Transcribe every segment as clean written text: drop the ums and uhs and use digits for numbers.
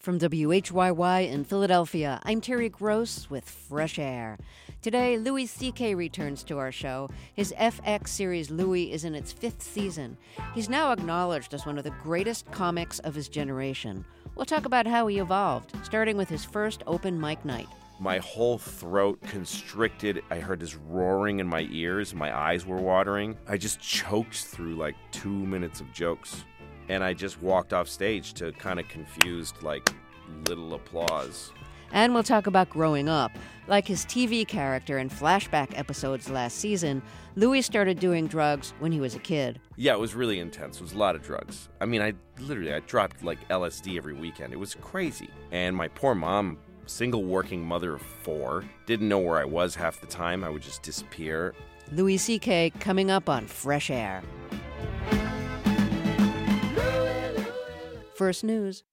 From WHYY in Philadelphia, I'm Terry Gross with Fresh Air. Today, Louis C.K. returns to our show. His FX series Louis is in its 5th season. He's now acknowledged as one of the greatest comics of his generation. We'll talk about how he evolved, starting with his first open mic night. My whole throat constricted. I heard this roaring in my ears. My eyes were watering. I just choked through like 2 minutes of jokes. And I just walked off stage to kind of confused, like, little applause. And we'll talk about growing up. Like his TV character in flashback episodes last season, Louis started doing drugs when he was a kid. Yeah, it was really intense. It was a lot of drugs. I mean, I dropped like LSD every weekend. It was crazy. And my poor mom, single working mother of 4, didn't know where I was half the time. I would just disappear. Louis C.K. coming up on Fresh Air. First news.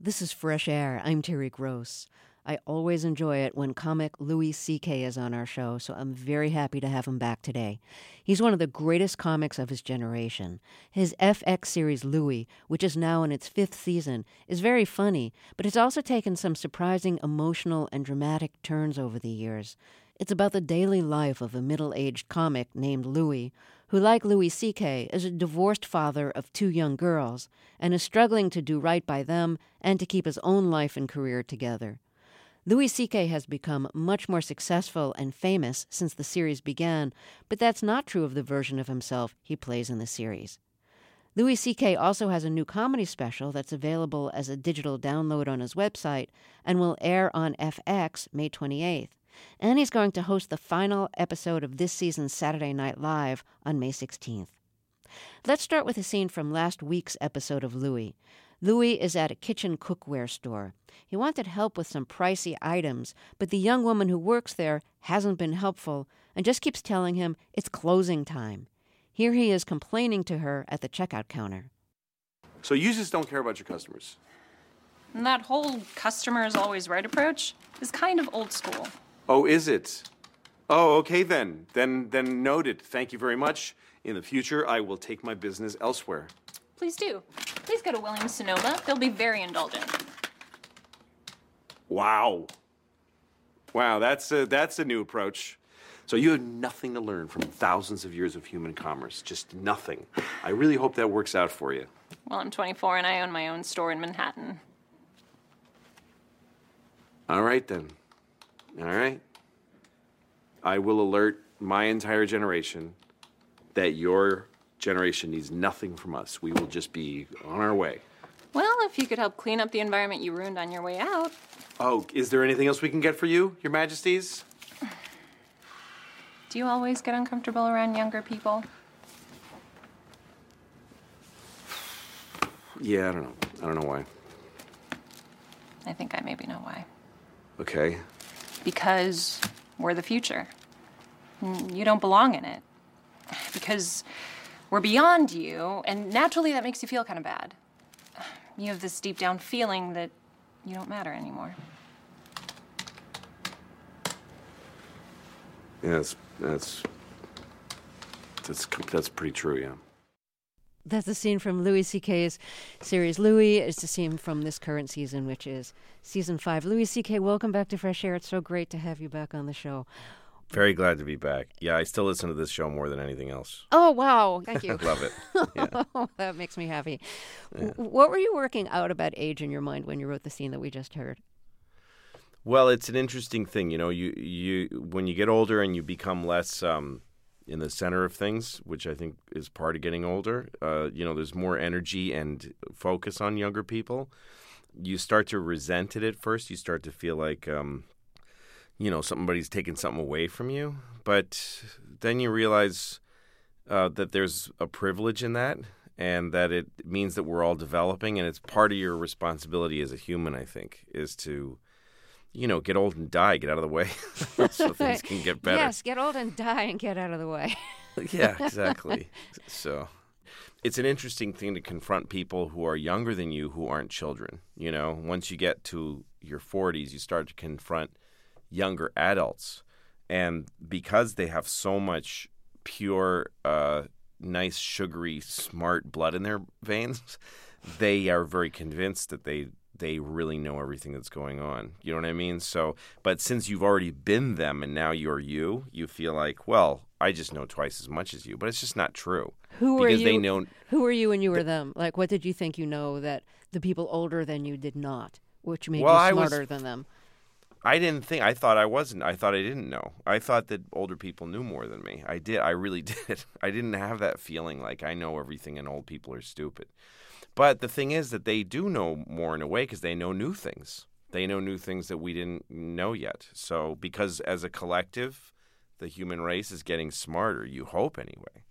This is Fresh Air. I'm Terry Gross. I always enjoy it when comic Louis C.K. is on our show, so I'm very happy to have him back today. He's one of the greatest comics of his generation. His FX series Louis, which is now in its 5th season, is very funny, but it's also taken some surprising emotional and dramatic turns over the years. It's about the daily life of a middle-aged comic named Louis, who, like Louis C.K., is a divorced father of 2 young girls and is struggling to do right by them and to keep his own life and career together. Louis C.K. has become much more successful and famous since the series began, but that's not true of the version of himself he plays in the series. Louis C.K. also has a new comedy special that's available as a digital download on his website and will air on FX May 28th. And he's going to host the final episode of this season's Saturday Night Live on May 16th. Let's start with a scene from last week's episode of Louis. Louis is at a kitchen cookware store. He wanted help with some pricey items, but the young woman who works there hasn't been helpful and just keeps telling him it's closing time. Here he is complaining to her at the checkout counter. So you just don't care about your customers? And that whole customer is always right approach is kind of old school. Oh, is it? Oh, okay then. Then noted. Thank you very much. In the future, I will take my business elsewhere. Please do. Please go to Williams-Sonoma. They'll be very indulgent. Wow. Wow, that's a new approach. So you have nothing to learn from thousands of years of human commerce. Just nothing. I really hope that works out for you. Well, I'm 24 and I own my own store in Manhattan. All right then. All right. I will alert my entire generation that your generation needs nothing from us. We will just be on our way. Well, if you could help clean up the environment you ruined on your way out. Oh, is there anything else we can get for you, Your Majesties? Do you always get uncomfortable around younger people? Yeah, I don't know. I don't know why. I think I maybe know why. Okay. Because we're the future. You don't belong in it. Because we're beyond you, and naturally that makes you feel kind of bad. You have this deep down feeling that you don't matter anymore. Yeah, that's pretty true, yeah. That's a scene from Louis C.K.'s series Louis. It's a scene from this current season, which is season 5. Louis C.K., welcome back to Fresh Air. It's so great to have you back on the show. Very glad to be back. Yeah, I still listen to this show more than anything else. Oh, wow. Thank you. I love it. Yeah. That makes me happy. Yeah. What were you working out about age in your mind when you wrote the scene that we just heard? Well, it's an interesting thing. You know, you when you get older and you become less in the center of things, which I think is part of getting older, there's more energy and focus on younger people. You start to resent it at first. You start to feel like, somebody's taking something away from you. But then you realize that there's a privilege in that and that it means that we're all developing. And it's part of your responsibility as a human, I think, is to get old and die, get out of the way so things can get better. Yes, get old and die and get out of the way. Yeah, exactly. So it's an interesting thing to confront people who are younger than you who aren't children. Once you get to your 40s, you start to confront younger adults. And because they have so much pure, nice, sugary, smart blood in their veins, they are very convinced that they really know everything that's going on. You know what I mean? So, but since you've already been them and now you're you feel like, well, I just know twice as much as you. But it's just not true. Who were you when you were them? Like, what did you think that the people older than you did not, which made you smarter than them? I didn't think. I thought I wasn't. I thought I didn't know. I thought that older people knew more than me. I did. I really did. I didn't have that feeling like I know everything and old people are stupid. But the thing is that they do know more in a way because they know new things. They know new things that we didn't know yet. So because as a collective, the human race is getting smarter, you hope anyway.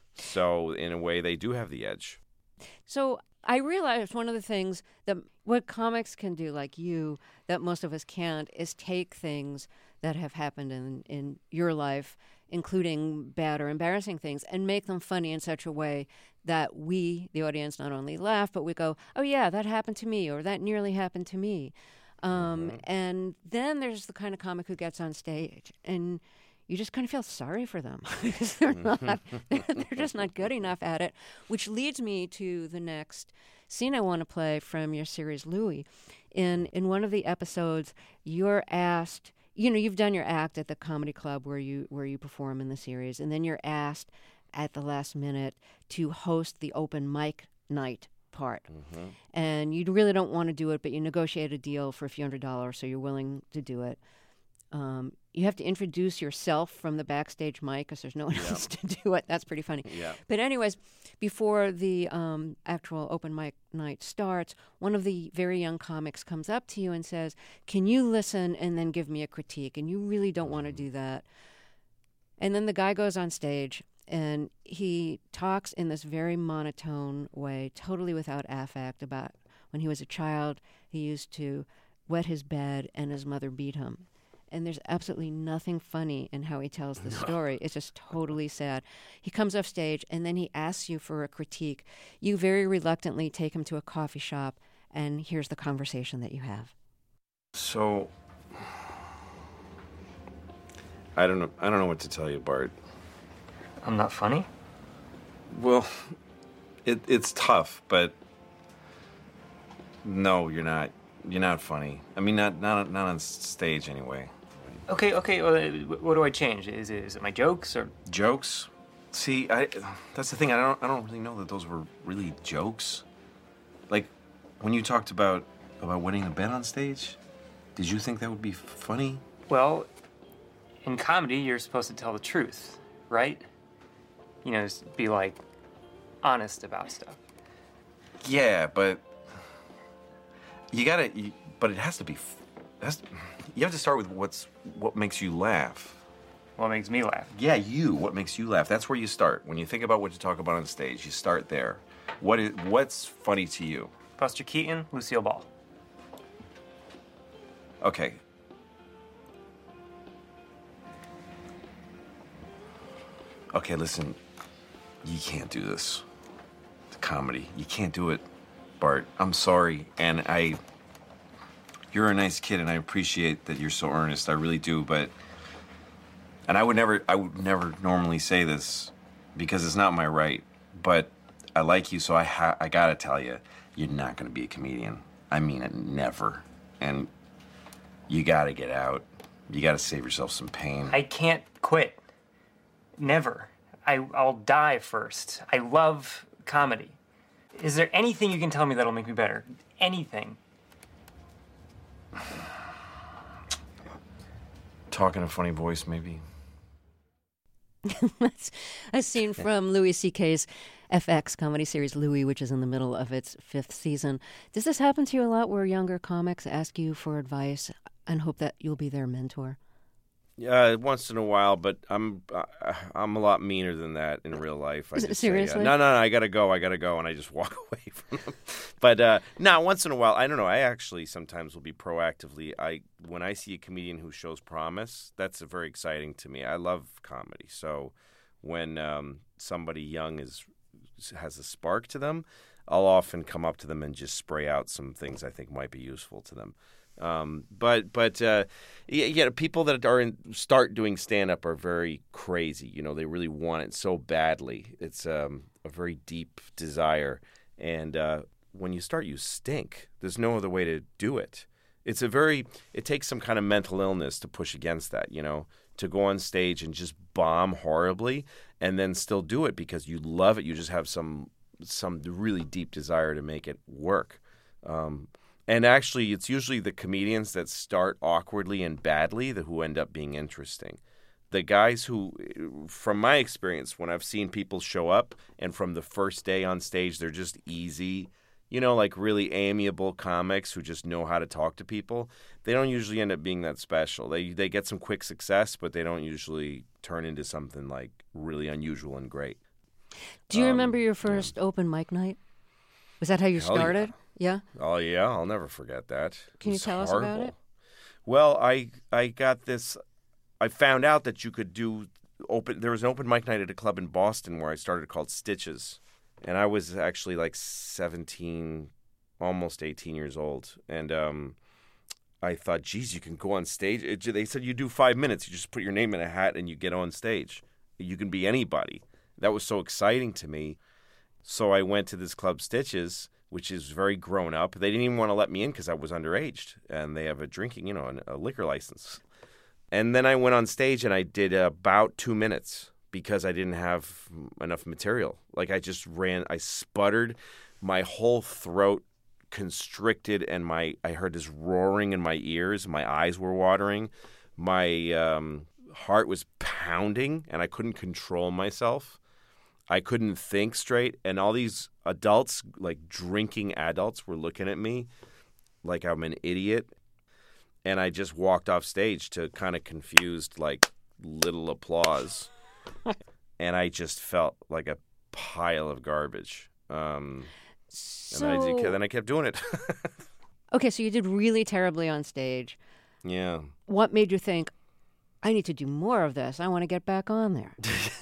So in a way, they do have the edge. So I realized one of the things that what comics can do, like you, that most of us can't, is take things that have happened in your life including bad or embarrassing things, and make them funny in such a way that we, the audience, not only laugh, but we go, oh yeah, that happened to me, or that nearly happened to me. And then there's the kind of comic who gets on stage and you just kind of feel sorry for them because they're just not good enough at it, which leads me to the next scene I want to play from your series, Louie. In one of the episodes, you're asked, you've done your act at the comedy club where you perform in the series, and then you're asked at the last minute to host the open mic night part. And you really don't want to do it, but you negotiate a deal for a few $100s, so you're willing to do it. You have to introduce yourself from the backstage mic because there's no one else to do it. That's pretty funny. Yeah. But anyways, before the actual open mic night starts, one of the very young comics comes up to you and says, can you listen and then give me a critique? And you really don't want to do that. And then the guy goes on stage and he talks in this very monotone way, totally without affect, about when he was a child, he used to wet his bed and his mother beat him. And there's absolutely nothing funny in how he tells the story. It's just totally sad. He comes off stage, and then he asks you for a critique. You very reluctantly take him to a coffee shop, and here's the conversation that you have. So, I don't know what to tell you, Bart. I'm not funny? Well, it's tough, but no, you're not. You're not funny. I mean, not on stage anyway. Okay. What do I change? Is it my jokes or Jokes? See, that's the thing. I don't really know that those were really jokes. Like when you talked about wetting the bed on stage, did you think that would be funny? Well, in comedy, you're supposed to tell the truth, right? Just be like honest about stuff. Yeah, but but it has to be. You have to start with what makes you laugh. What makes me laugh? Yeah, what makes you laugh? That's where you start. When you think about what to talk about on stage, you start there. What's funny to you? Buster Keaton, Lucille Ball. Okay. Okay, listen. You can't do this. The comedy. You can't do it, Bart. I'm sorry, and you're a nice kid, and I appreciate that you're so earnest. I really do, and I would never normally say this because it's not my right, but I like you, so I gotta tell you, you're not gonna be a comedian. I mean it, never. And you gotta get out. You gotta save yourself some pain. I can't quit. Never. I'll die first. I love comedy. Is there anything you can tell me that'll make me better? Anything? Talk in a funny voice, maybe. That's a scene from Louis C.K.'s FX comedy series, Louie, which is in the middle of its 5th season. Does this happen to you a lot where younger comics ask you for advice and hope that you'll be their mentor? Yeah, once in a while, but I'm a lot meaner than that in real life. I just seriously? say, no, I gotta go, and I just walk away from them. But no, once in a while, I don't know. I actually sometimes will be proactively. When I see a comedian who shows promise, that's very exciting to me. I love comedy, so when somebody young has a spark to them, I'll often come up to them and just spray out some things I think might be useful to them. People that start doing stand-up are very crazy. They really want it so badly. It's a very deep desire, and when you start, you stink. There's no other way to do it. It takes some kind of mental illness to push against that. To go on stage and just bomb horribly, and then still do it because you love it. You just have some really deep desire to make it work. And actually, it's usually the comedians that start awkwardly and badly who end up being interesting. The guys who, from my experience, when I've seen people show up and from the first day on stage, they're just easy, like really amiable comics who just know how to talk to people, they don't usually end up being that special. They get some quick success, but they don't usually turn into something like really unusual and great. Do you remember your first open mic night? Was that how you started? Yeah? Oh, yeah. I'll never forget that. Can you tell us about it? Well, I got this. I found out that you could do There was an open mic night at a club in Boston where I started called Stitches. And I was actually like 17, almost 18 years old. And I thought, geez, you can go on stage. They said you do 5 minutes. You just put your name in a hat and you get on stage. You can be anybody. That was so exciting to me. So I went to this club Stitches, which is very grown up. They didn't even want to let me in because I was underage. And they have a drinking, a liquor license. And then I went on stage and I did about 2 minutes because I didn't have enough material. Like I sputtered, my whole throat constricted, and I heard this roaring in my ears. My eyes were watering. My heart was pounding, and I couldn't control myself. I couldn't think straight, and all these adults, like drinking adults, were looking at me like I'm an idiot. And I just walked off stage to kind of confused, like, little applause. And I just felt like a pile of garbage. And then I kept doing it. Okay, so you did really terribly on stage. Yeah. What made you think, I need to do more of this? I want to get back on there.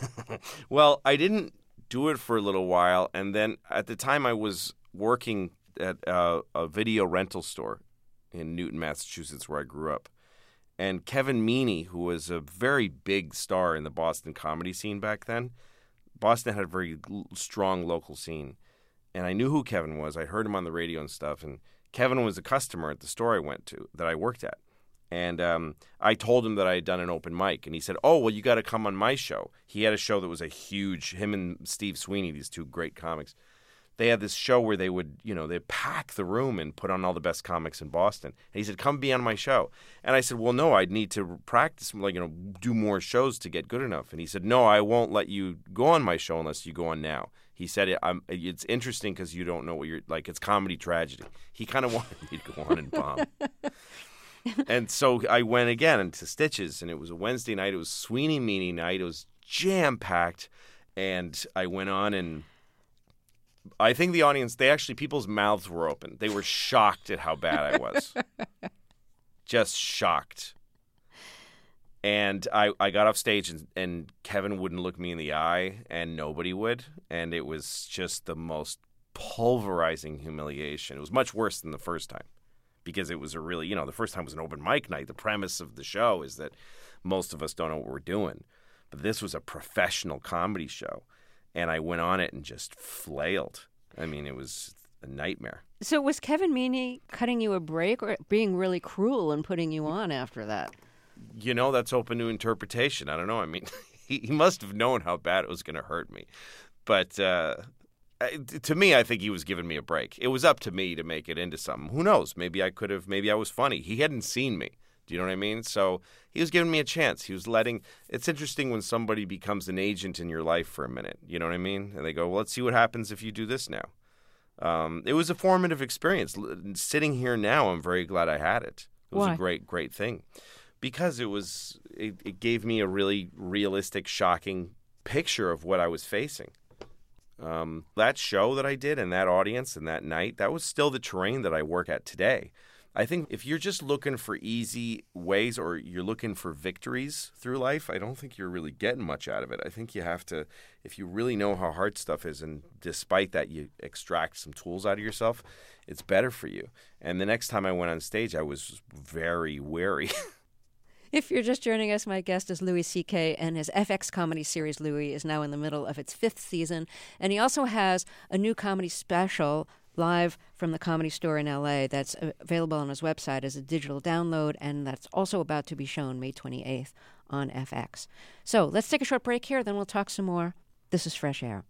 Well, I didn't do it for a little while. And then at the time I was working at a video rental store in Newton, Massachusetts, where I grew up. And Kevin Meaney, who was a very big star in the Boston comedy scene back then, Boston had a very strong local scene. And I knew who Kevin was. I heard him on the radio and stuff. And Kevin was a customer at the store I went to, that I worked at. And I told him that I had done an open mic. And he said, oh, well, you got to come on my show. He had a show that was a huge, him and Steve Sweeney, these two great comics. They had this show where they would, they'd pack the room and put on all the best comics in Boston. And he said, come be on my show. And I said, well, no, I'd need to practice, do more shows to get good enough. And he said, no, I won't let you go on my show unless you go on now. He said, it's interesting because you don't know what you're, like, it's comedy tragedy. He kind of wanted me to go on and bomb. And so I went again into Stitches, and it was a Wednesday night. It was Sweeney Meaney night. It was jam-packed. And I went on, and I think the audience, people's mouths were open. They were shocked at how bad I was. Just shocked. And I got off stage, and Kevin wouldn't look me in the eye, and nobody would. And it was just the most pulverizing humiliation. It was much worse than the first time because it was a really, the first time was an open mic night. The premise of the show is that most of us don't know what we're doing. But this was a professional comedy show. And I went on it and just flailed. I mean, it was a nightmare. So was Kevin Meaney cutting you a break or being really cruel and putting you on after that? That's open to interpretation. I don't know. I mean, he must have known how bad it was going to hurt me. But to me, I think he was giving me a break. It was up to me to make it into something. Who knows? Maybe I could have. Maybe I was funny. He hadn't seen me. Do you know what I mean? So he was giving me a chance. He was it's interesting when somebody becomes an agent in your life for a minute. You know what I mean? And they go, well, let's see what happens if you do this now. It was a formative experience. Sitting here now, I'm very glad I had it. It was Why? A great, great thing. Because it gave me a really realistic, shocking picture of what I was facing. That show that I did and that audience and that night, that was still the terrain that I work at today. I think if you're just looking for easy ways or you're looking for victories through life, I don't think you're really getting much out of it. I think you have to, if you really know how hard stuff is, and despite that you extract some tools out of yourself, it's better for you. And the next time I went on stage, I was very wary. If you're just joining us, my guest is Louis C.K., and his FX comedy series, Louis, is now in the middle of its 5th season. And he also has a new comedy special live from the Comedy Store in L.A. that's available on his website as a digital download, and that's also about to be shown May 28th on FX. So let's take a short break here, then we'll talk some more. This is Fresh Air.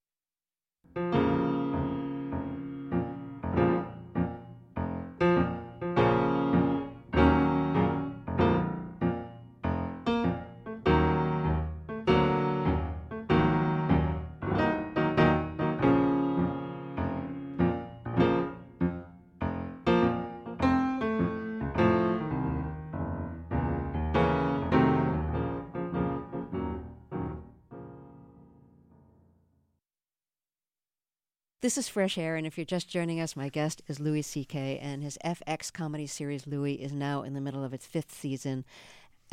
This is Fresh Air, and if you're just joining us, my guest is Louis C.K., and his FX comedy series, Louis, is now in the middle of its 5th season.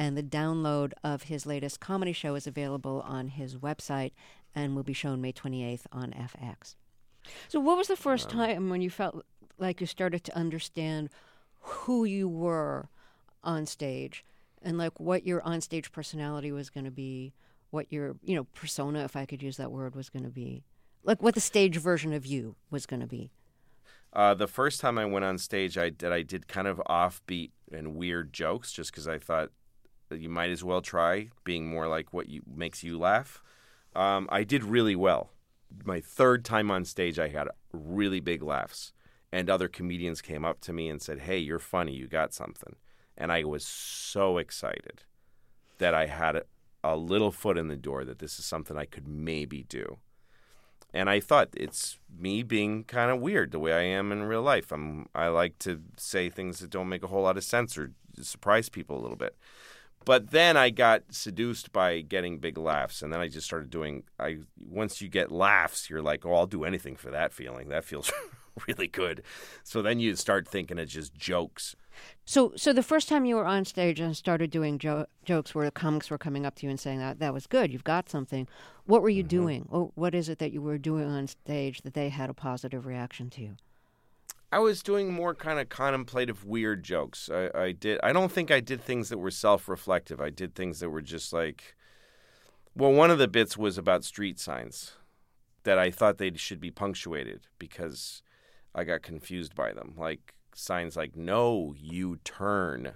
And the download of his latest comedy show is available on his website and will be shown May 28th on FX. So what was the first time when you felt like you started to understand who you were on stage and like what your on-stage personality was going to be, what your, persona, if I could use that word, was going to be? Like what the stage version of you was going to be? The first time I went on stage, I did kind of offbeat and weird jokes just because I thought you might as well try being more like what makes you laugh. I did really well. My third time on stage, I had really big laughs. And other comedians came up to me and said, "Hey, you're funny. You got something." And I was so excited that I had a little foot in the door that this is something I could maybe do. And I thought it's me being kind of weird the way I am in real life. I like to say things that don't make a whole lot of sense or surprise people a little bit. But then I got seduced by getting big laughs, and then I just started doing. Once you get laughs, you're like, "Oh, I'll do anything for that feeling. That feels really good." So then you start thinking it's just jokes. So the first time you were on stage and started doing jokes where the comics were coming up to you and saying that was good, you've got something. What were you doing? Or what is it that you were doing on stage that they had a positive reaction to you? I was doing more kind of contemplative, weird jokes. I don't think I did things that were self-reflective. I did things that were just like, well, one of the bits was about street signs that I thought they should be punctuated because I got confused by them. Like signs like "No, you turn,"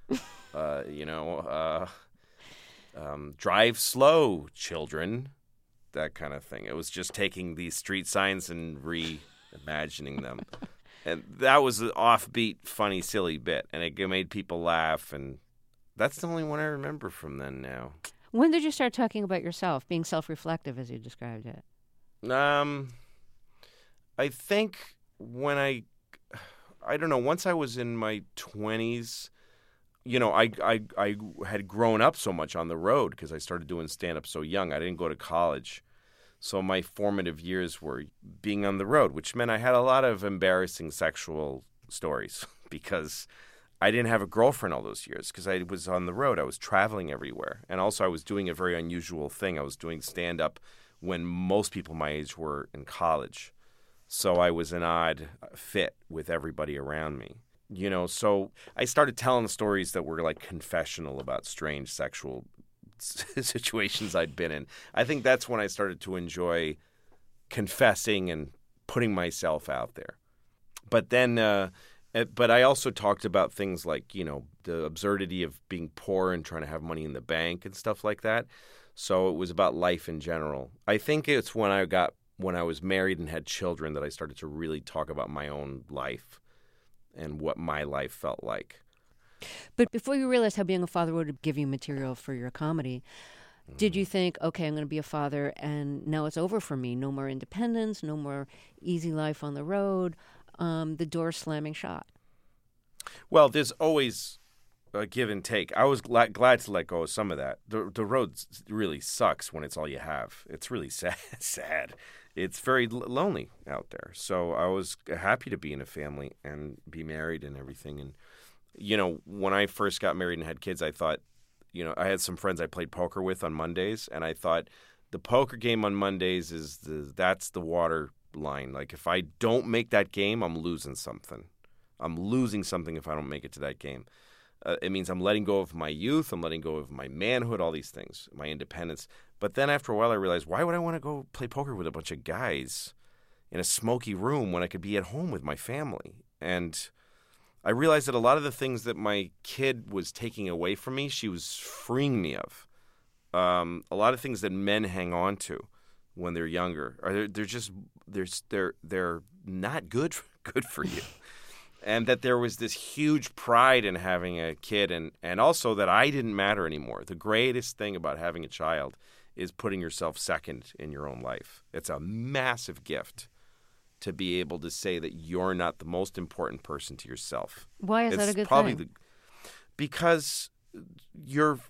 "Drive slow, children," that kind of thing. It was just taking these street signs and reimagining them. And that was an offbeat, funny, silly bit, and it made people laugh, and that's the only one I remember from then now. When did you start talking about yourself, being self-reflective as you described it? I think when I don't know, once I was in my 20s, I had grown up so much on the road because I started doing stand-up so young. I didn't go to college. So my formative years were being on the road, which meant I had a lot of embarrassing sexual stories because I didn't have a girlfriend all those years because I was on the road. I was traveling everywhere. And also I was doing a very unusual thing. I was doing stand-up when most people my age were in college. So I was an odd fit with everybody around me. So I started telling stories that were like confessional about strange sexual situations I'd been in. I think that's when I started to enjoy confessing and putting myself out there. But then, but I also talked about things like, the absurdity of being poor and trying to have money in the bank and stuff like that. So it was about life in general. I think it's when I was married and had children that I started to really talk about my own life and what my life felt like. But before you realized how being a father would give you material for your comedy, did you think, okay, I'm going to be a father and now it's over for me? No more independence, no more easy life on the road, the door slamming shut? Well, there's always a give and take. I was glad to let go of some of that. The road really sucks when it's all you have. It's really sad. It's very lonely out there. So I was happy to be in a family and be married and everything. And when I first got married and had kids, I thought, I had some friends I played poker with on Mondays, and I thought the poker game on Mondays that's the water line. Like if I don't make that game, I'm losing something. I'm losing something if I don't make it to that game. It means I'm letting go of my youth, I'm letting go of my manhood, all these things, my independence. But then after a while I realized, why would I want to go play poker with a bunch of guys in a smoky room when I could be at home with my family? And I realized that a lot of the things that my kid was taking away from me, she was freeing me of. A lot of things that men hang on to when they're younger, they're not good for you. And that there was this huge pride in having a kid, and also that I didn't matter anymore. The greatest thing about having a child is putting yourself second in your own life. It's a massive gift to be able to say that you're not the most important person to yourself. Why is that a good thing? Because you'll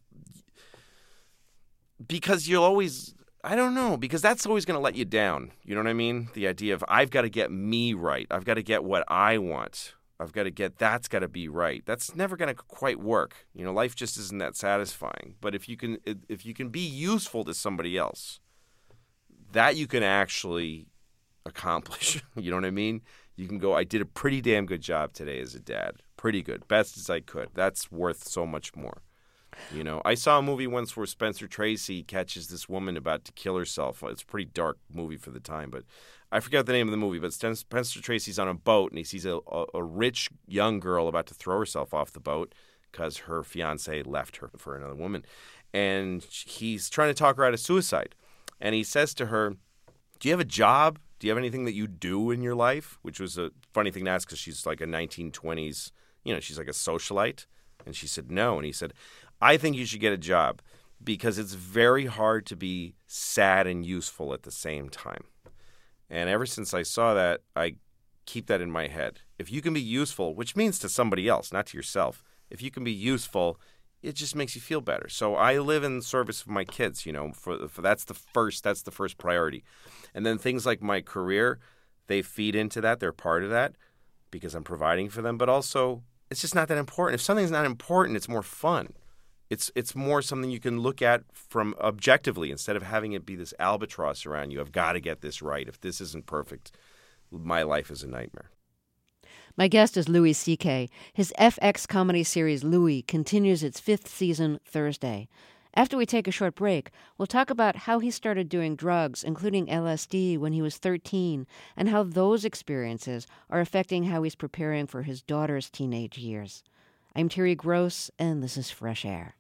always, I don't know, because that's always going to let you down. You know what I mean? The idea of I've got to get me right. I've got to get what I want. I've got to get, that's got to be right. That's never going to quite work. You know, life just isn't that satisfying. But if you can be useful to somebody else, that you can actually accomplish. You know what I mean? You can go, I did a pretty damn good job today as a dad. Pretty good. Best as I could. That's worth so much more. You know, I saw a movie once where Spencer Tracy catches this woman about to kill herself. It's a pretty dark movie for the time, but I forget the name of the movie. But Spencer Tracy's on a boat, and he sees a rich young girl about to throw herself off the boat because her fiancé left her for another woman. And he's trying to talk her out of suicide. And he says to her, do you have a job? Do you have anything that you do in your life? Which was a funny thing to ask because she's like a 1920s, you know, she's like a socialite. And she said no. And he said, I think you should get a job because it's very hard to be sad and useful at the same time. And ever since I saw that, I keep that in my head. If you can be useful, which means to somebody else, not to yourself, if you can be useful, it just makes you feel better. So I live in service of my kids, you know, for that's the first priority. And then things like my career, they feed into that. They're part of that because I'm providing for them. But also, it's just not that important. If something's not important, it's more fun. It's more something you can look at from objectively instead of having it be this albatross around you. I've got to get this right. If this isn't perfect, my life is a nightmare. My guest is Louis C.K. His FX comedy series Louis continues its 5th season Thursday. After we take a short break, we'll talk about how he started doing drugs, including LSD, when he was 13, and how those experiences are affecting how he's preparing for his daughter's teenage years. I'm Terry Gross, and this is Fresh Air.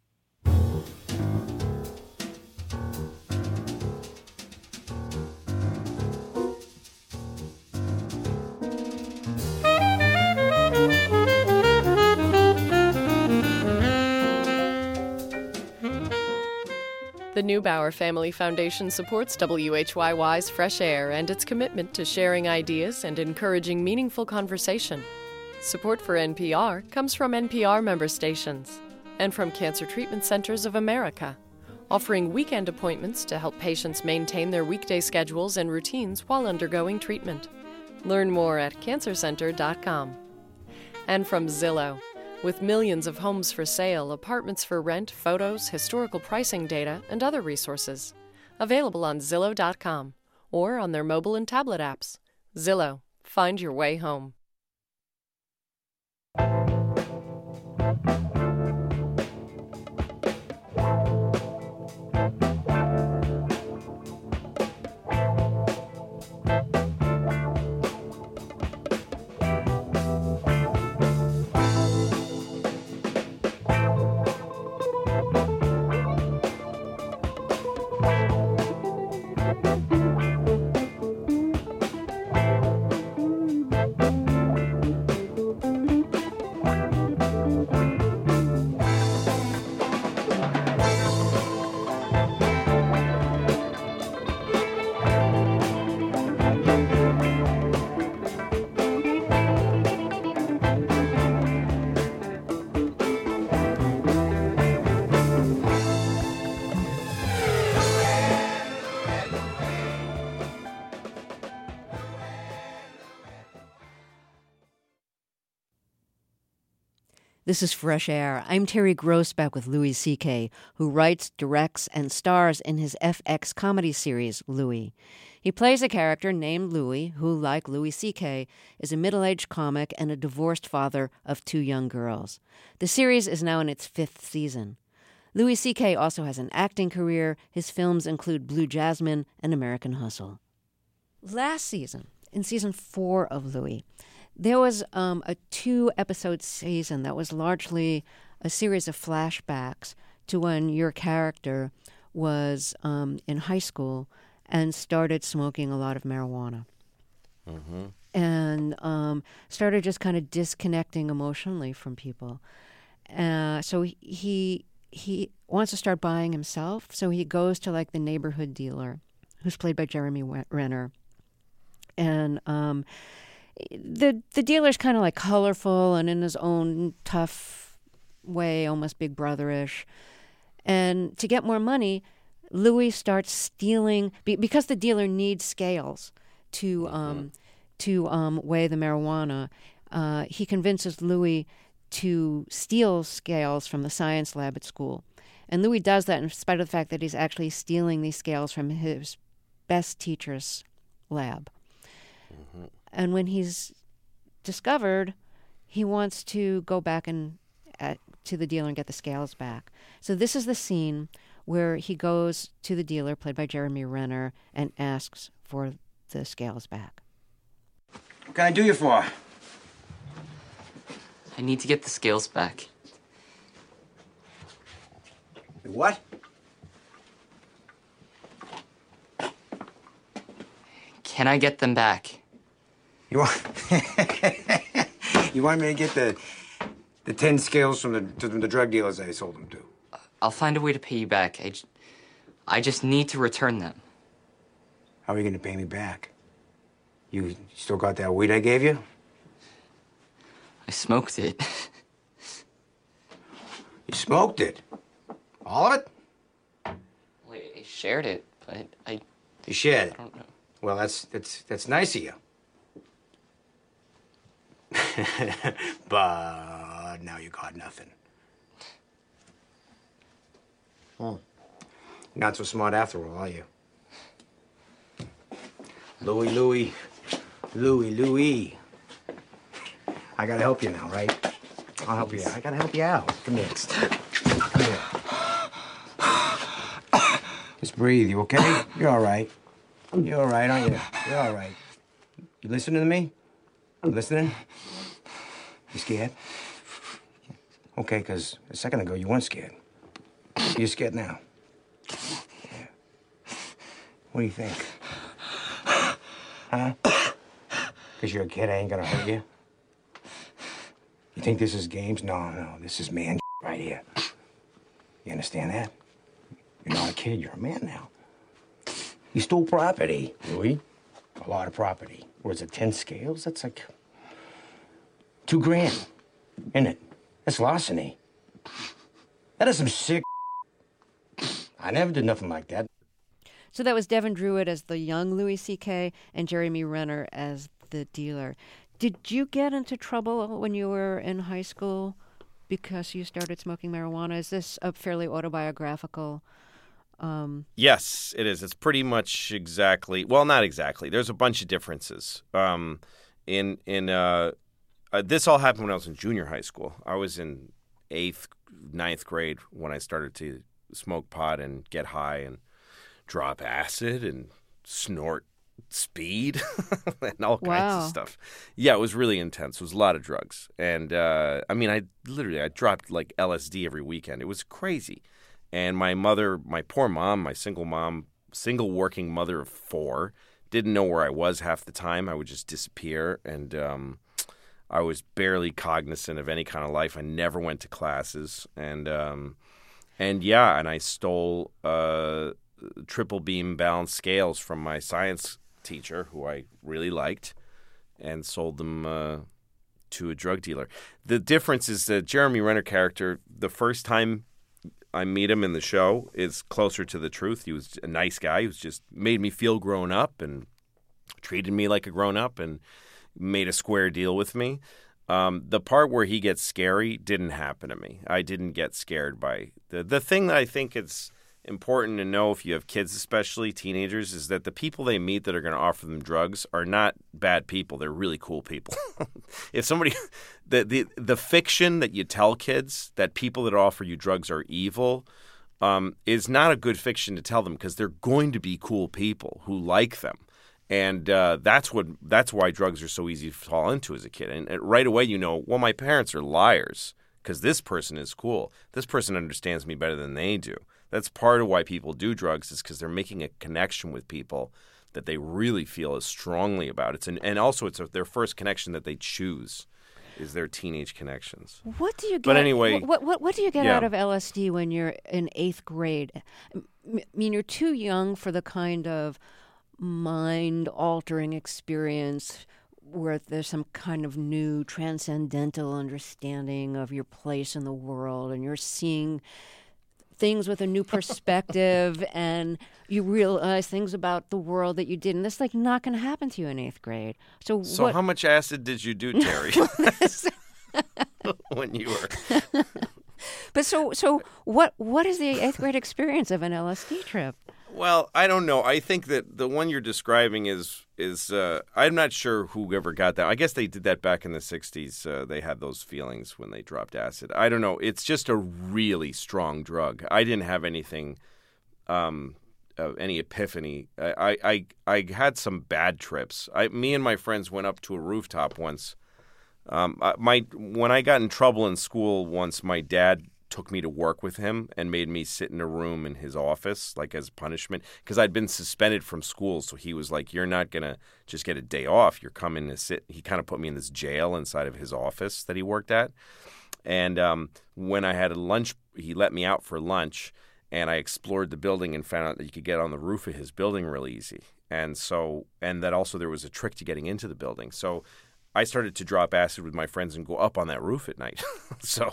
The Neubauer Family Foundation supports WHYY's Fresh Air and its commitment to sharing ideas and encouraging meaningful conversation. Support for NPR comes from NPR member stations and from Cancer Treatment Centers of America, offering weekend appointments to help patients maintain their weekday schedules and routines while undergoing treatment. Learn more at cancercenter.com. And from Zillow, with millions of homes for sale, apartments for rent, photos, historical pricing data, and other resources. Available on Zillow.com or on their mobile and tablet apps. Zillow. Find your way home. This is Fresh Air. I'm Terry Gross, back with Louis C.K., who writes, directs, and stars in his FX comedy series, Louis. He plays a character named Louis, who, like Louis C.K., is a middle-aged comic and a divorced father of 2 young girls. The series is now in its 5th season. Louis C.K. also has an acting career. His films include Blue Jasmine and American Hustle. Last season, in season 4 of Louis, there was a 2-episode season that was largely a series of flashbacks to when your character was in high school and started smoking a lot of marijuana. Mm-hmm. And started just kind of disconnecting emotionally from people. So he wants to start buying himself, so he goes to like the neighborhood dealer, who's played by Jeremy Renner. And the dealer's kind of like colorful and in his own tough way, almost Big Brother-ish. And to get more money, Louis starts stealing because the dealer needs scales to weigh the marijuana. he convinces Louis to steal scales from the science lab at school. And Louis does that in spite of the fact that he's actually stealing these scales from his best teacher's lab. Mm-hmm. And when he's discovered, he wants to go back to the dealer and get the scales back. So this is the scene where he goes to the dealer, played by Jeremy Renner, and asks for the scales back. What can I do you for? I need to get the scales back. What? Can I get them back? You want... You want me to get the 10 scales from the drug dealers I sold them to? I'll find a way to pay you back. I just need to return them. How are you going to pay me back? You still got that weed I gave you? I smoked it. You smoked it? All of it? Well, I shared it, but You shared it? I don't know. Well, that's nice of you. But now you got nothing. You're not so smart after all, are you? Louie. I gotta help you now, right? I'll help you out. I gotta help you out. Come here. Come here. Just breathe. You okay? You're all right. You're all right, aren't you? You're all right. You listening to me? I'm listening. You scared? Okay, because a second ago you weren't scared. You're scared now. Yeah. What do you think? Huh? Because you're a kid, I ain't gonna hurt you? You think this is games? No, this is man right here. You understand that? You're not a kid, you're a man now. You stole property, Louis. A lot of property. Was it 10 scales? That's like $2,000, isn't it? That's larceny. That is some sick. I never did nothing like that. So that was Devin Druitt as the young Louis C.K. and Jeremy Renner as the dealer. Did you get into trouble when you were in high school because you started smoking marijuana? Is this a fairly autobiographical? Yes, it is. It's pretty much exactly. Well, not exactly. There's a bunch of differences. This all happened when I was in junior high school. I was in 8th, 9th grade when I started to smoke pot and get high and drop acid and snort speed and all kinds of stuff. Yeah, it was really intense. It was a lot of drugs. And, I dropped like LSD every weekend. It was crazy. And my poor mom, my single working mother of 4, didn't know where I was half the time. I would just disappear. And I was barely cognizant of any kind of life. I never went to classes. And I stole triple beam balanced scales from my science teacher, who I really liked, and sold them to a drug dealer. The difference is the Jeremy Renner character, the first time I meet him in the show, is closer to the truth. He was a nice guy who's just made me feel grown up and treated me like a grown up and made a square deal with me. The part where he gets scary didn't happen to me. I didn't get scared by the thing that I think it's important to know if you have kids, especially teenagers, is that the people they meet that are going to offer them drugs are not bad people. They're really cool people. If somebody, the fiction that you tell kids that people that offer you drugs are evil is not a good fiction to tell them, because they're going to be cool people who like them. And that's why drugs are so easy to fall into as a kid. And right away, my parents are liars because this person is cool. This person understands me better than they do. That's part of why people do drugs, is because they're making a connection with people that they really feel as strongly about. And also their first connection that they choose is their teenage connections. What do you get? But anyway, what do you get out of LSD when you're in 8th grade? I mean, you're too young for the kind of mind-altering experience where there's some kind of new transcendental understanding of your place in the world, and you're seeing things with a new perspective, and you realize things about the world that you didn't. That's like not going to happen to you in 8th grade. So how much acid did you do, Terry? When you were... But so what is the 8th grade experience of an LSD trip? Well, I don't know. I think that the one you're describing is I'm not sure whoever got that. I guess they did that back in the 60s. They had those feelings when they dropped acid. I don't know. It's just a really strong drug. I didn't have anything, any epiphany. I had some bad trips. Me and my friends went up to a rooftop once. When I got in trouble in school once, my dad took me to work with him and made me sit in a room in his office, like as punishment, because I'd been suspended from school. So he was like, "You're not going to just get a day off. You're coming to sit." He kind of put me in this jail inside of his office that he worked at. And when I had a lunch, he let me out for lunch, and I explored the building and found out that you could get on the roof of his building really easy. And that also there was a trick to getting into the building. So I started to drop acid with my friends and go up on that roof at night. So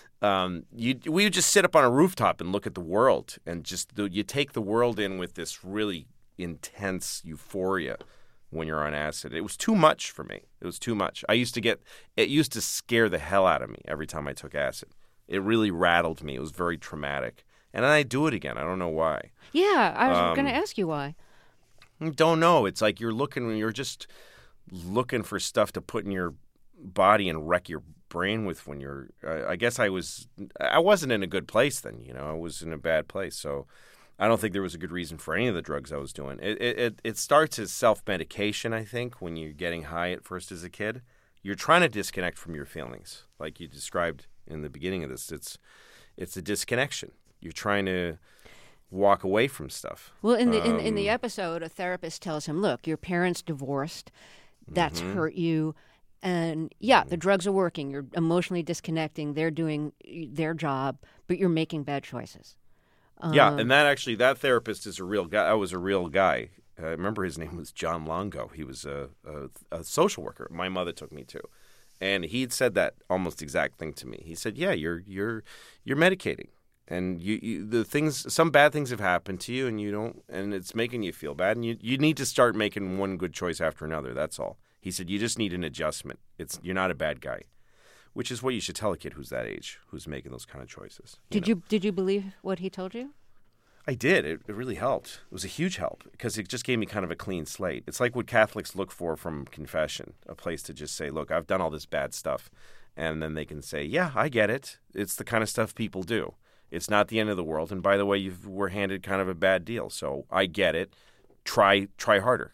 we would just sit up on a rooftop and look at the world, and you take the world in with this really intense euphoria when you're on acid. It was too much for me. It was too much. It used to scare the hell out of me every time I took acid. It really rattled me. It was very traumatic. And then I do it again. I don't know why. Yeah, I was going to ask you why. Don't know. It's like you're just looking for stuff to put in your body and wreck your brain with when you're I guess I wasn't in a good place then, I was in a bad place. So I don't think there was a good reason for any of the drugs I was doing. It starts as self-medication, I think, when you're getting high at first as a kid. You're trying to disconnect from your feelings, like you described in the beginning of this. It's a disconnection. You're trying to walk away from stuff. Well, in the episode, a therapist tells him, "Look, your parents divorced. That's hurt you. And yeah, the drugs are working. You're emotionally disconnecting. They're doing their job, but you're making bad choices." Yeah, and that therapist is a real guy. I was a real guy. I remember his name was John Longo. He was a social worker my mother took me to. And he'd said that almost exact thing to me. He said, "Yeah, you're medicating. And some bad things have happened to you, and you don't, and it's making you feel bad, and you need to start making one good choice after another. That's all." He said, "You just need an adjustment. You're not a bad guy," which is what you should tell a kid who's that age, who's making those kind of choices. Did you believe what he told you? I did. It really helped. It was a huge help because it just gave me kind of a clean slate. It's like what Catholics look for from confession, a place to just say, "Look, I've done all this bad stuff," and then they can say, "Yeah, I get it. It's the kind of stuff people do. It's not the end of the world. And by the way, you were handed kind of a bad deal. So I get it. Try harder."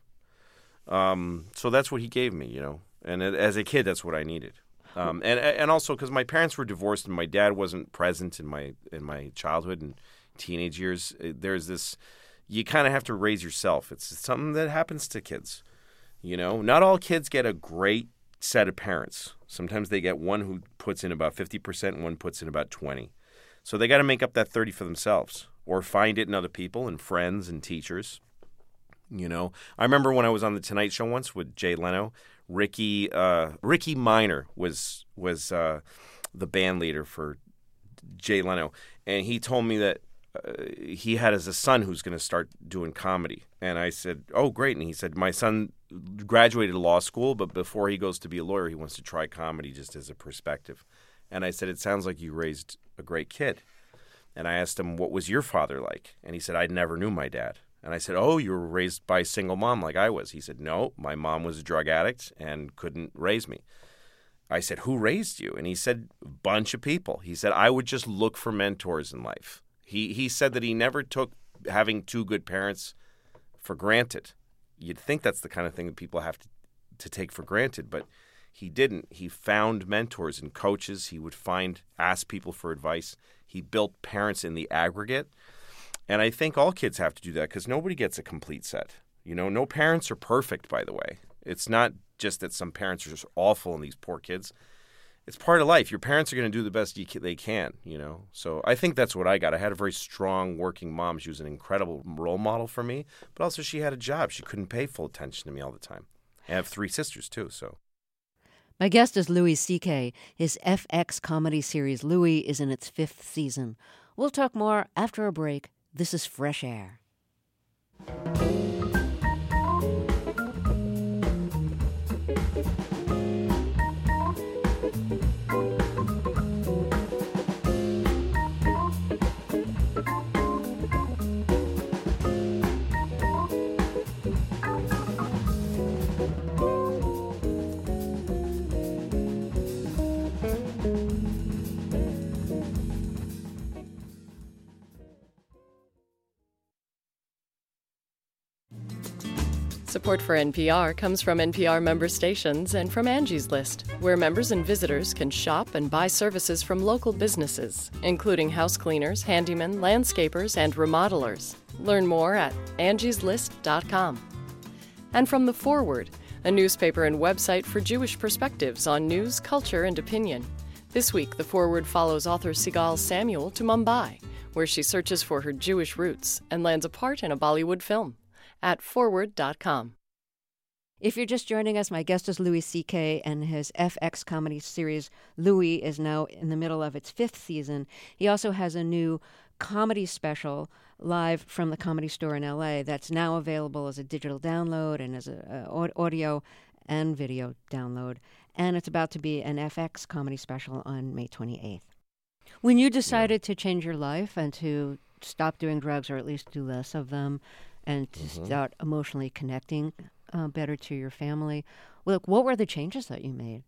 So that's what he gave me, And as a kid, that's what I needed. And also because my parents were divorced and my dad wasn't present in my childhood and teenage years. There's this, you kind of have to raise yourself. It's something that happens to kids. Not all kids get a great set of parents. Sometimes they get one who puts in about 50% and one puts in about 20%. So they got to make up that 30 for themselves or find it in other people and friends and teachers. I remember when I was on The Tonight Show once with Jay Leno, Ricky Minor was the band leader for Jay Leno, and he told me that he had as a son who's going to start doing comedy. And I said, "Oh, great." And he said, "My son graduated law school, but before he goes to be a lawyer, he wants to try comedy just as a perspective." And I said, "It sounds like you raised a great kid." And I asked him, "What was your father like?" And he said, "I never knew my dad." And I said, "Oh, you were raised by a single mom like I was." He said, "No, my mom was a drug addict and couldn't raise me." I said, "Who raised you?" And he said, "A bunch of people." He said, "I would just look for mentors in life." He said that he never took having two good parents for granted. You'd think that's the kind of thing that people have to take for granted, but he didn't. He found mentors and coaches. He would ask people for advice. He built parents in the aggregate. And I think all kids have to do that because nobody gets a complete set. No parents are perfect, by the way. It's not just that some parents are just awful and these poor kids. It's part of life. Your parents are going to do the best they can, So I think that's what I got. I had a very strong working mom. She was an incredible role model for me, but also she had a job. She couldn't pay full attention to me all the time. I have 3 sisters, too, so. My guest is Louis C.K. His FX comedy series, Louis, is in its 5th season. We'll talk more after a break. This is Fresh Air. Support for NPR comes from NPR member stations and from Angie's List, where members and visitors can shop and buy services from local businesses, including house cleaners, handymen, landscapers, and remodelers. Learn more at angieslist.com. And from The Forward, a newspaper and website for Jewish perspectives on news, culture, and opinion. This week, The Forward follows author Sigal Samuel to Mumbai, where she searches for her Jewish roots and lands a part in a Bollywood film. At forward.com. If you're just joining us, my guest is Louis C.K., and his FX comedy series, Louis, is now in the middle of its fifth season. He also has a new comedy special live from the Comedy Store in L.A. that's now available as a digital download and as a audio and video download. And it's about to be an FX comedy special on May 28th. When you decided to change your life and to stop doing drugs, or at least do less of them, and to start emotionally connecting better to your family, what were the changes that you made?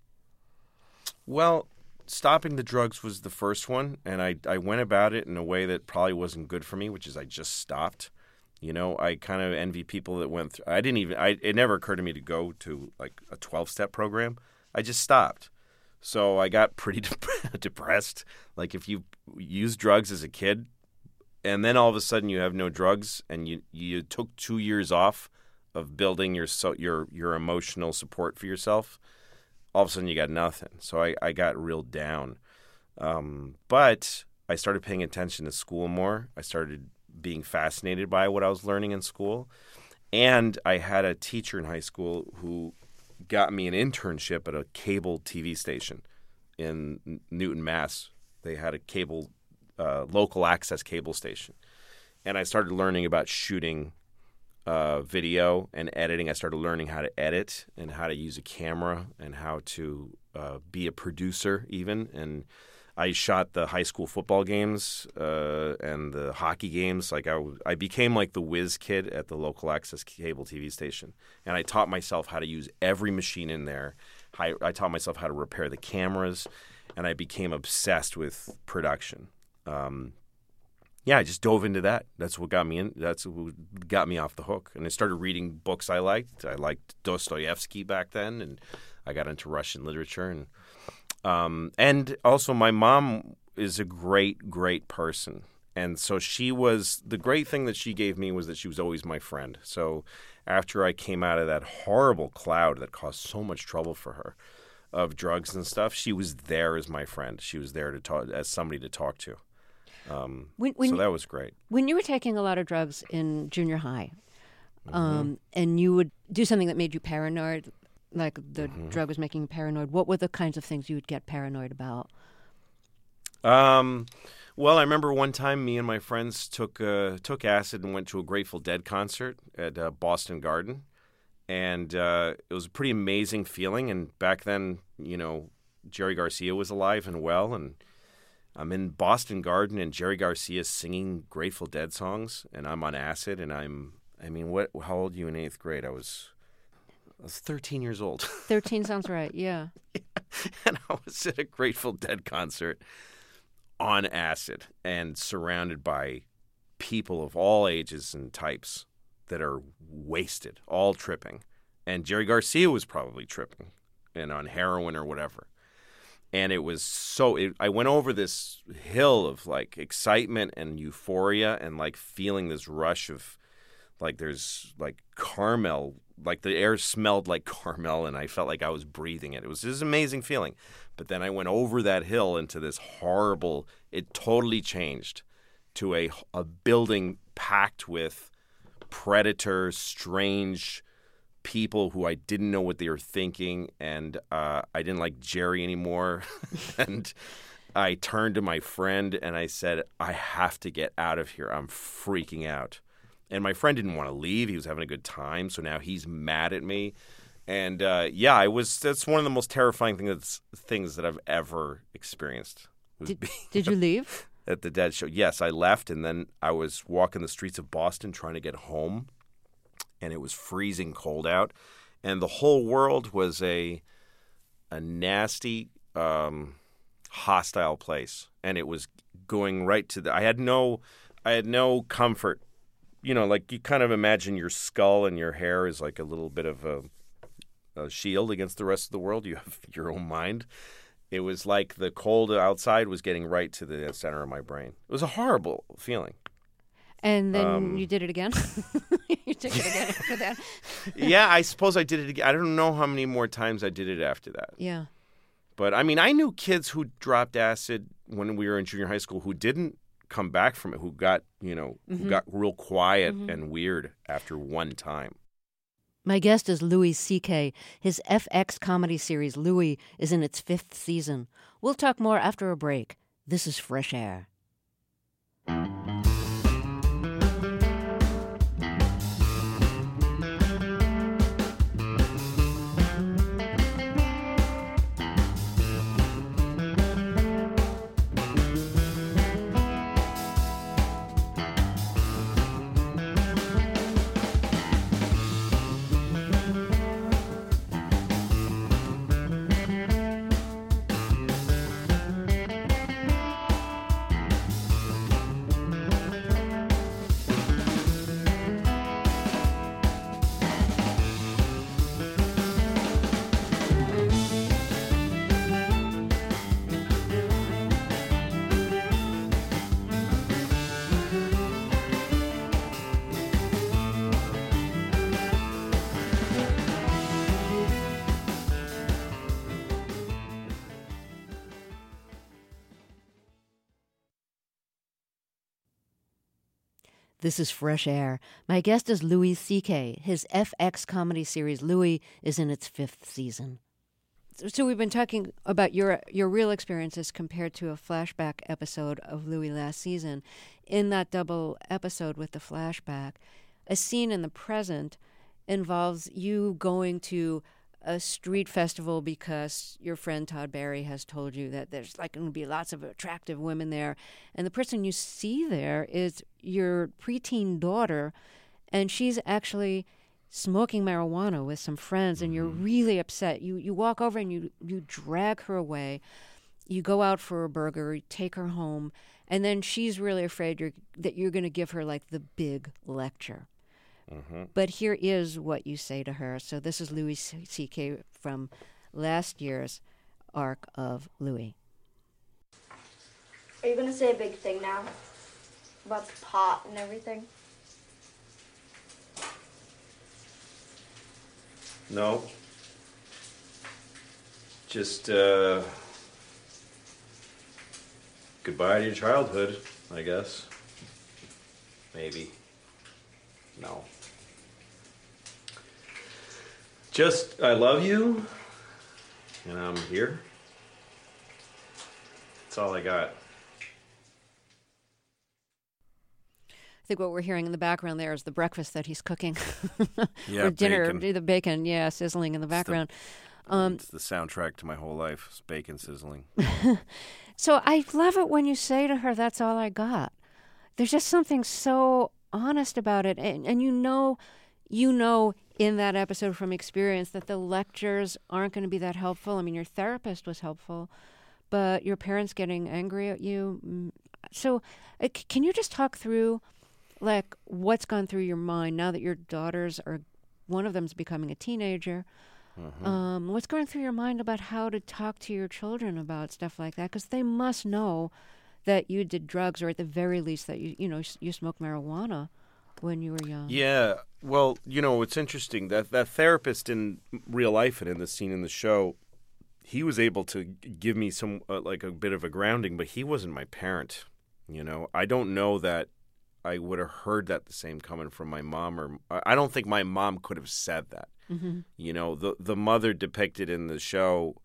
Well, stopping the drugs was the first one, and I went about it in a way that probably wasn't good for me, which is I just stopped. You know, I kind of envy people that went through. It never occurred to me to go to like a 12-step program. I just stopped. So I got pretty depressed. Like if you use drugs as a kid, and then all of a sudden you have no drugs, and you took 2 years off of building your emotional support for yourself, all of a sudden you got nothing. So I got real down. But I started paying attention to school more. I started being fascinated by what I was learning in school. And I had a teacher in high school who got me an internship at a cable TV station in Newton, Mass. They had a cable local access cable station. And I started learning about shooting video and editing. I started learning how to edit and how to use a camera and how to be a producer even. And I shot the high school football games and the hockey games. Like I became like the whiz kid at the local access cable TV station. And I taught myself how to use every machine in there. I taught myself how to repair the cameras. And I became obsessed with production. I just dove into that. That's what got me in. That's what got me off the hook. And I started reading books I liked. I liked Dostoevsky back then, and I got into Russian literature. And also my mom is a great, great person. And so the great thing that she gave me was that she was always my friend. So after I came out of that horrible cloud that caused so much trouble for her of drugs and stuff, she was there as my friend. She was there to talk, as somebody to talk to. So that was great. When you were taking a lot of drugs in junior high, and you would do something that made you paranoid, like the drug was making you paranoid, what were the kinds of things you would get paranoid about? Well, I remember one time me and my friends took acid and went to a Grateful Dead concert at Boston Garden. And it was a pretty amazing feeling. And back then, you know, Jerry Garcia was alive and well. And I'm in Boston Garden and Jerry Garcia's singing Grateful Dead songs. And I'm on acid. And how old are you in 8th grade? I was 13 years old. 13 sounds right, yeah. And I was at a Grateful Dead concert on acid and surrounded by people of all ages and types that are wasted, all tripping. And Jerry Garcia was probably tripping and on heroin or whatever. And it was I went over this hill of like excitement and euphoria and like feeling this rush of like there's like caramel, like the air smelled like caramel and I felt like I was breathing it. It was this amazing feeling. But then I went over that hill into this horrible, it totally changed to a building packed with predators, strange people who I didn't know what they were thinking, and I didn't like Jerry anymore, and I turned to my friend and I said, I have to get out of here. I'm freaking out. And my friend didn't want to leave. He was having a good time. So now he's mad at me. And that's one of the most terrifying things that I've ever experienced. Did you leave? At the Dead show. Yes, I left. And then I was walking the streets of Boston trying to get home. And it was freezing cold out. And the whole world was a nasty, hostile place, and it was going right to I had no comfort. You know, like you kind of imagine your skull and your hair is like a little bit of a shield against the rest of the world. You have your own mind. It was like the cold outside was getting right to the center of my brain. It was a horrible feeling. And then you did it again? You took it again after that? Yeah, I suppose I did it again. I don't know how many more times I did it after that. Yeah. But, I mean, I knew kids who dropped acid when we were in junior high school who didn't come back from it, who got, who got real quiet and weird after one time. My guest is Louis C.K. His FX comedy series, Louis, is in its 5th season. We'll talk more after a break. This is Fresh Air. This is Fresh Air. My guest is Louis C.K. His FX comedy series, Louis, is in its 5th season. So we've been talking about your real experiences compared to a flashback episode of Louis last season. In that double episode with the flashback, a scene in the present involves you going to a street festival because your friend Todd Barry has told you that there's like going to be lots of attractive women there. And the person you see there is your preteen daughter, and she's actually smoking marijuana with some friends, and you're really upset. You walk over and you drag her away. You go out for a burger, you take her home, and then she's really afraid that you're going to give her like the big lecture. But here is what you say to her. So this is Louis C.K. from last year's arc of Louis. Are you going to say a big thing now? About the pot and everything? No. Just, goodbye to your childhood, I guess. Maybe. No. Just, I love you, and I'm here. That's all I got. I think what we're hearing in the background there is the breakfast that he's cooking. Yeah, or dinner, bacon. the bacon, yeah, sizzling in the background. It's the soundtrack to my whole life, it's bacon sizzling. So I love it when you say to her, that's all I got. There's just something so honest about it. And you know in that episode from experience that the lectures aren't going to be that helpful. I mean, your therapist was helpful, but your parents getting angry at you. So can you just talk through, like, what's gone through your mind now that your daughters are, one of them's becoming a teenager. What's going through your mind about how to talk to your children about stuff like that? Because they must know that you did drugs, or at the very least that you smoked marijuana when you were young. Yeah, well, it's interesting that therapist in real life and in the scene in the show, he was able to give me some like a bit of a grounding, but he wasn't my parent. I don't know that I would have heard that the same coming from my mom, or I don't think my mom could have said that. The mother depicted in the show,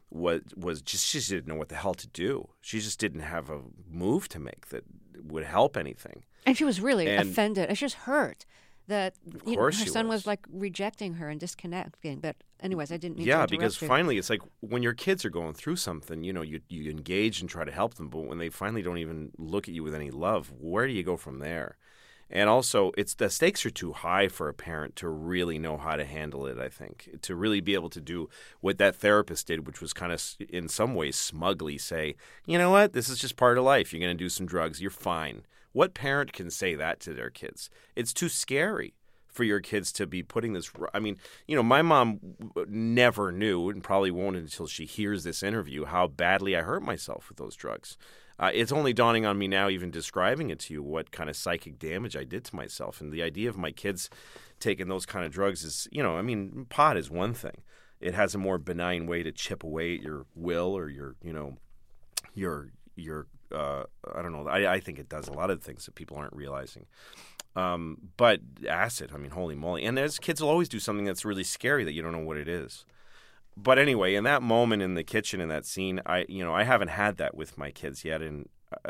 was just she didn't know what the hell to do. She just didn't have a move to make that would help anything. And she was really offended. And she was hurt that her son was like rejecting her and disconnecting. But anyways, I didn't mean to interrupt because you. Finally it's like when your kids are going through something, you engage and try to help them. But when they finally don't even look at you with any love, where do you go from there? And also, the stakes are too high for a parent to really know how to handle it, I think, to really be able to do what that therapist did, which was kind of, in some ways, smugly say, you know what, this is just part of life. You're going to do some drugs. You're fine. What parent can say that to their kids? It's too scary for your kids to be putting this. I mean, my mom never knew, and probably won't until she hears this interview, how badly I hurt myself with those drugs. It's only dawning on me now, even describing it to you, what kind of psychic damage I did to myself. And the idea of my kids taking those kind of drugs is, pot is one thing. It has a more benign way to chip away at your will or your I don't know. I think it does a lot of things that people aren't realizing. But acid, holy moly. And as kids will always do something that's really scary that you don't know what it is. But anyway, in that moment in the kitchen in that scene, I haven't had that with my kids yet, and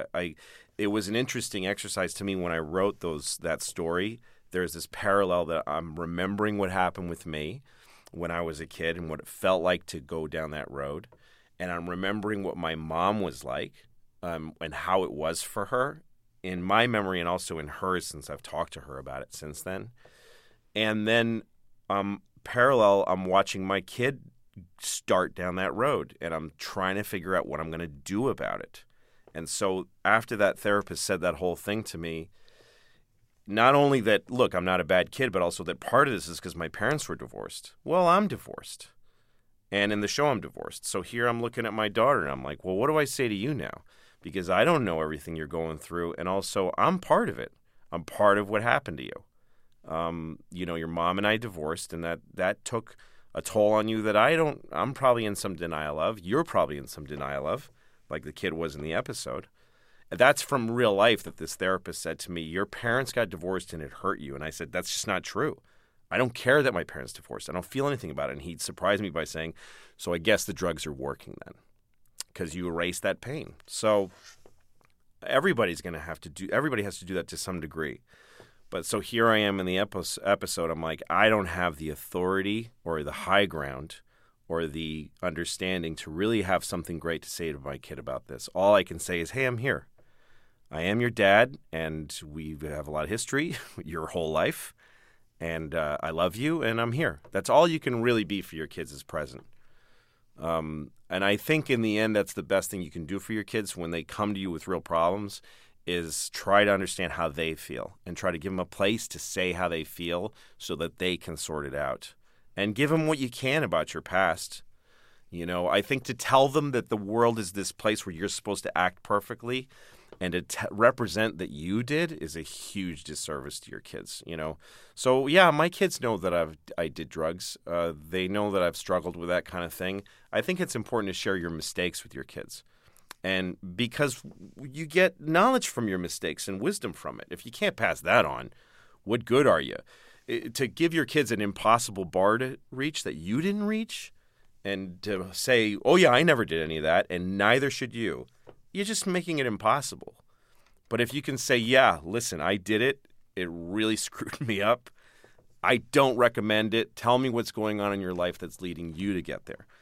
it was an interesting exercise to me when I wrote that story. There's this parallel that I'm remembering what happened with me when I was a kid and what it felt like to go down that road, and I'm remembering what my mom was like and how it was for her in my memory and also in hers since I've talked to her about it since then. And then parallel, I'm watching my kid start down that road, and I'm trying to figure out what I'm going to do about it. And so after that therapist said that whole thing to me, not only that, look, I'm not a bad kid, but also that part of this is because my parents were divorced. Well, I'm divorced. And in the show, I'm divorced. So here I'm looking at my daughter, and I'm like, well, what do I say to you now? Because I don't know everything you're going through, and also I'm part of it. I'm part of what happened to you. Your mom and I divorced, and that took a toll on you that I'm probably in some denial of. You're probably in some denial of, like the kid was in the episode. That's from real life that this therapist said to me, your parents got divorced and it hurt you. And I said, that's just not true. I don't care that my parents divorced. I don't feel anything about it. And he surprised me by saying, so I guess the drugs are working then because you erased that pain. So everybody has to do that to some degree. But so here I am in the episode. I'm like, I don't have the authority or the high ground or the understanding to really have something great to say to my kid about this. All I can say is, hey, I'm here. I am your dad, and we have a lot of history your whole life, and I love you, and I'm here. That's all you can really be for your kids is present. And I think in the end, that's the best thing you can do for your kids when they come to you with real problems is try to understand how they feel and try to give them a place to say how they feel so that they can sort it out. And give them what you can about your past. I think to tell them that the world is this place where you're supposed to act perfectly and to represent that you did is a huge disservice to your kids, So, yeah, my kids know that I did drugs. They know that I've struggled with that kind of thing. I think it's important to share your mistakes with your kids. And because you get knowledge from your mistakes and wisdom from it. If you can't pass that on, what good are you? To give your kids an impossible bar to reach that you didn't reach and to say, oh, yeah, I never did any of that, and neither should you, you're just making it impossible. But if you can say, yeah, listen, I did it. It really screwed me up. I don't recommend it. Tell me what's going on in your life that's leading you to get there.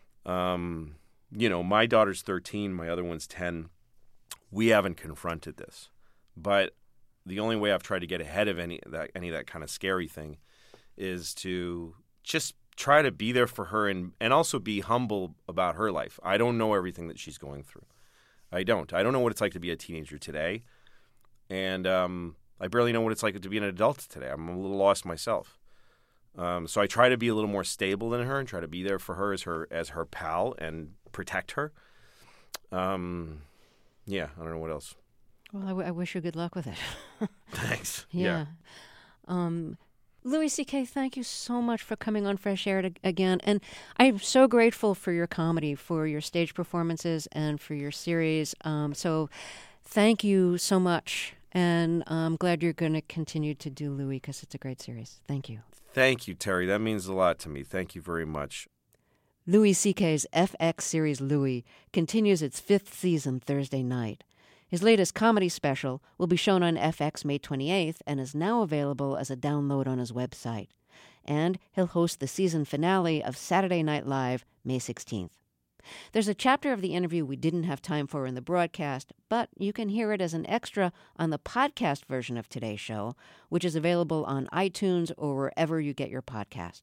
My daughter's 13, my other one's 10. We haven't confronted this. But the only way I've tried to get ahead of any of that kind of scary thing is to just try to be there for her and also be humble about her life. I don't know everything that she's going through. I don't know what it's like to be a teenager today. And I barely know what it's like to be an adult today. I'm a little lost myself. So I try to be a little more stable than her and try to be there for her as her pal and protect her. I don't know what else. Well, I wish you good luck with it. Thanks. Yeah. Louis C.K., thank you so much for coming on Fresh Air again. And I'm so grateful for your comedy, for your stage performances, and for your series. So thank you so much. And I'm glad you're going to continue to do Louis because it's a great series. Thank you. Thank you, Terry. That means a lot to me. Thank you very much. Louis C.K.'s FX series Louis continues its 5th season Thursday night. His latest comedy special will be shown on FX May 28th and is now available as a download on his website. And he'll host the season finale of Saturday Night Live May 16th. There's a chapter of the interview we didn't have time for in the broadcast, but you can hear it as an extra on the podcast version of today's show, which is available on iTunes or wherever you get your podcast.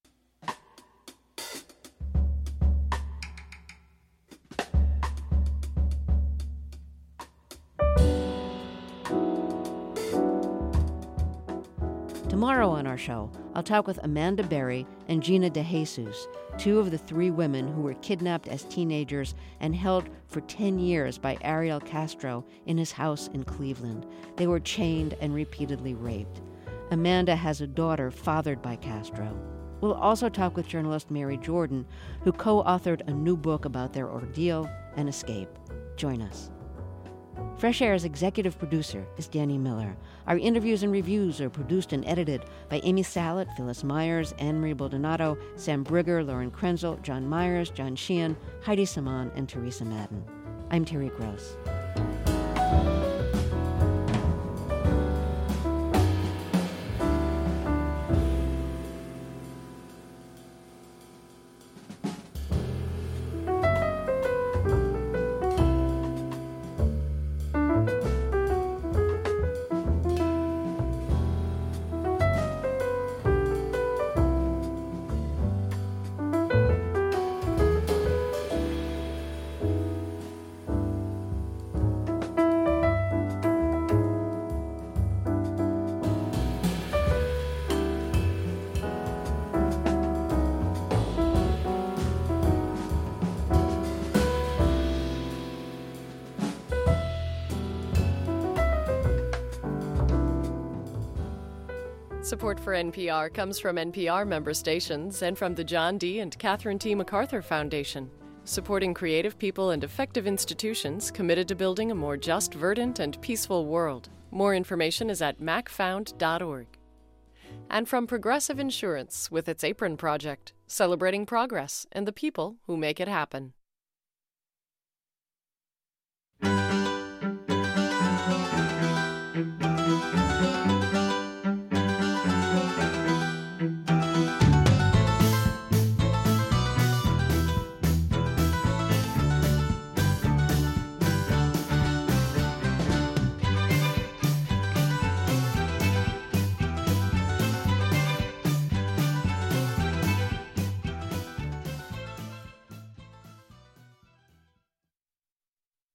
Tomorrow on our show, I'll talk with Amanda Berry and Gina DeJesus, 2 of the 3 women who were kidnapped as teenagers and held for 10 years by Ariel Castro in his house in Cleveland. They were chained and repeatedly raped. Amanda has a daughter fathered by Castro. We'll also talk with journalist Mary Jordan, who co-authored a new book about their ordeal and escape. Join us. Fresh Air's executive producer is Danny Miller. Our interviews and reviews are produced and edited by Amy Salet, Phyllis Myers, Anne-Marie Baldonado, Sam Brigger, Lauren Krenzel, John Myers, John Sheehan, Heidi Saman, and Teresa Madden. I'm Terry Gross. Support for NPR comes from NPR member stations and from the John D. and Catherine T. MacArthur Foundation, supporting creative people and effective institutions committed to building a more just, verdant, and peaceful world. More information is at macfound.org. And from Progressive Insurance with its Apron Project, celebrating progress and the people who make it happen.